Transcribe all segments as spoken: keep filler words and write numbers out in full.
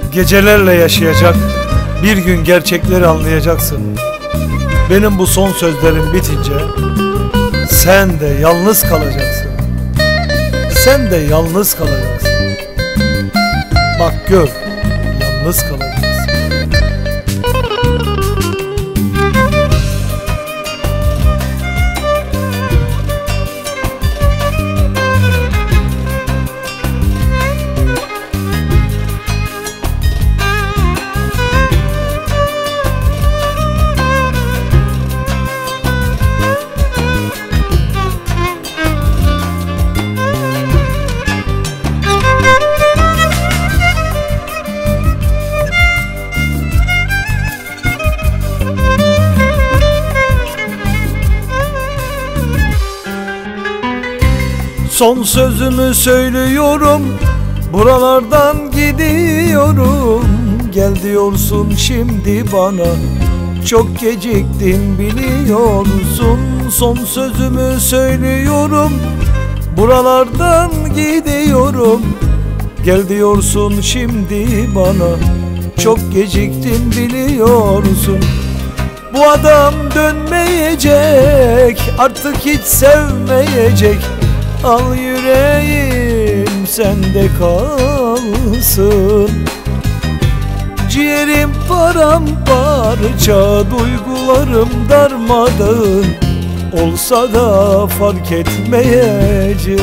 Gecelerle yaşayacak, bir gün gerçekleri anlayacaksın. Benim bu son sözlerim bitince sen de yalnız kalacaksın. Sen de yalnız kalacaksın. Bak gör, yalnız kalacaksın. Son sözümü söylüyorum, buralardan gidiyorum. Gel diyorsun şimdi bana, çok geciktin biliyorsun. Son sözümü söylüyorum, buralardan gidiyorum. Gel diyorsun şimdi bana, çok geciktin biliyorsun. Bu adam dönmeyecek, artık hiç sevmeyecek. Al yüreğim sende kalsın. Ciğerim paramparça, duygularım darmadağın. Olsa da fark etmeyecek.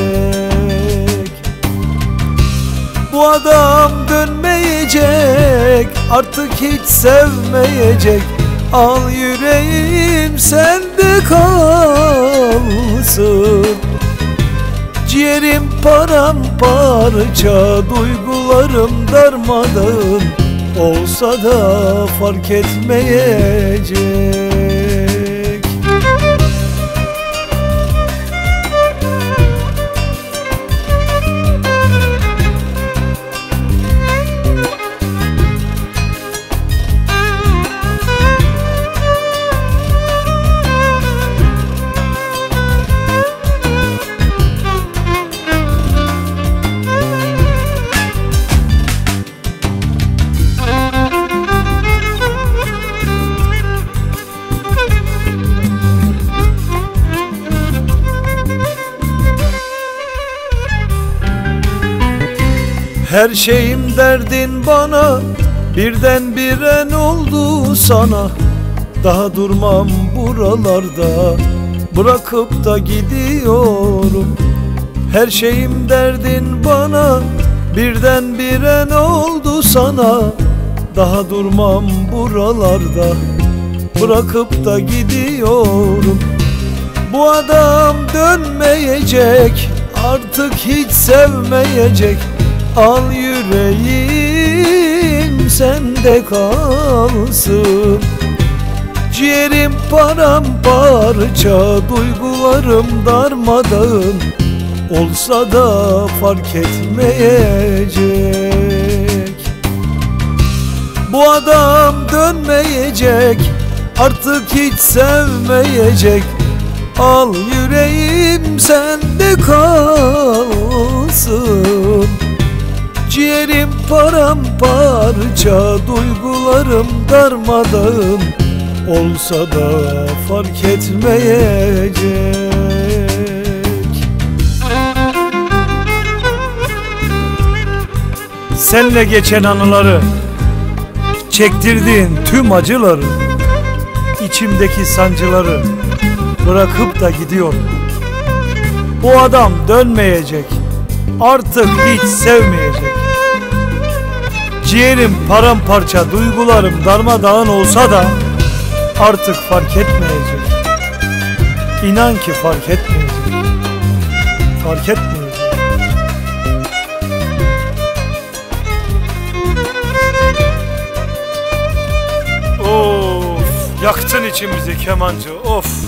Bu adam dönmeyecek, artık hiç sevmeyecek. Al yüreğim sende kalsın. Ciğerim paramparça, duygularım darmadağın. Olsa da fark etmeyecek. Her şeyim derdin bana, birdenbire ne oldu sana? Daha durmam buralarda, bırakıp da gidiyorum. Her şeyim derdin bana, birdenbire ne oldu sana? Daha durmam buralarda, bırakıp da gidiyorum. Bu adam dönmeyecek, artık hiç sevmeyecek. Al yüreğim sende kalsın. Ciğerim paramparça, duygularım darmadağın. Olsa da fark etmeyecek. Bu adam dönmeyecek, artık hiç sevmeyecek. Al yüreğim sende kalsın. Ciğerim paramparça, duygularım darmadağın. Olsa da fark etmeyecek. Senle geçen anıları, çektirdiğin tüm acıları, içimdeki sancıları bırakıp da gidiyorum. Bu adam dönmeyecek, artık hiç sevmeyecek. Ciğerim paramparça, duygularım darmadağın olsa da artık fark etmeyecek. İnan ki fark etmeyecek. Fark etmeyecek. Of, yaktın içimizi kemancı, of.